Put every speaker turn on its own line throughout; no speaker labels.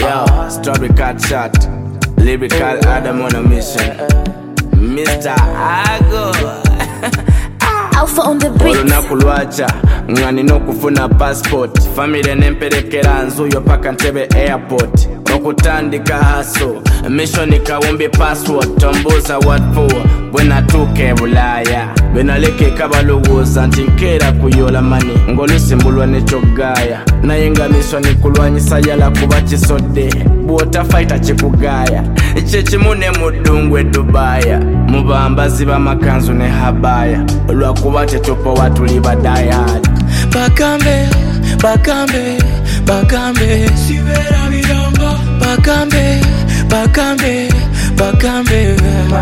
Yo, story cut shot. Lyrical Adam on a mission. Mr. Ago.
Alpha on the beat.
Olunaku lwacha ngani nokufuna passport. Family nemperekera nzuyo paka Ntebe airport. Okutandika haso mission kawumbi password. Tombuza what for bwena tuke Bulaya. Benaleke kabalowooza nti nkeera kuyola mani ng'olusimbulwa n'ekyoggaaya. Naye nga mission kulwanyisa yala kuba kisodde bw'otafaita kikugaaya. Kyekimu ne muddungu Dubaaya mu bambazi b'amakanzu ne habaya olwakuba tetupowa tuli badayad.
Bakambe, bakambe, bakambe, sibera biranga. Bakambe, bakambe, bakambe,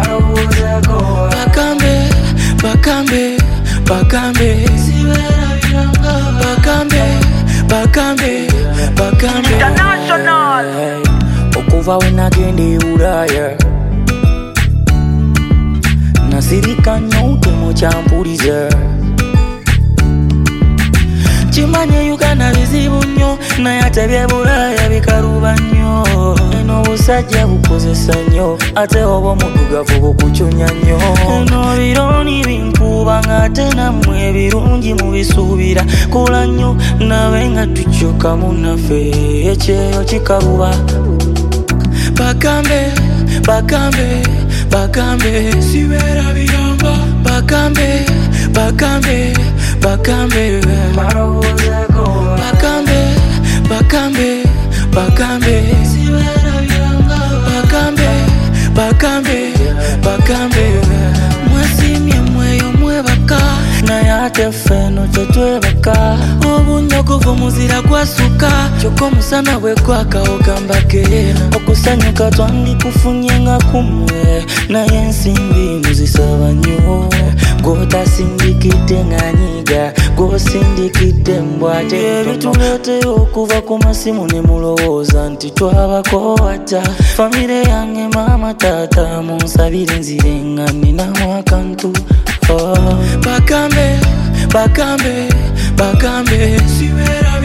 bakambe, bakambe, bakambe, sibera biranga. Bakambe, bakambe, bakambe.
International.
Okuva we nagende Ulaya nasirika nnyo temo kyampuliza. Kimanye Uganda bizibu nnyo naye ate bye Bulaya bikaluba nnyo. Eno obusajja bukozesa nnyo ate oba omuddugavu bukucunya nnyo. Eno bironi binkuba ng'ate nammwe ebirungi mubisuubira kola nnyo nabe nga tukyuka munnaffe ekyeyo kikaluba. Bakambe, bakambe, bakambe, sibera biranga. Bakambe, bakambe, bakambe, bakambe, bakambe, bakambe, sibera biranga. Bakambe, bakambe, bakambe, mwesimye mweyo mwebaka naye ate ffeno tetwebaka. Obunyogovu muzira gwasuka kyokka omusana bwe gwakawo gambake. Okusanyuka twandikufunye nga kumwe naye ensimbi muzisaba nnyo. Gw'otasindikidde ng'anyiga gw'osindikidde mbwate. Ebituleetera okuva ku masimu ne mulowooza nti twabakowata. Famire yange maama taata munsabire nzire nga ninamu akantu. Bakambe, bakambe, bakambe, sibera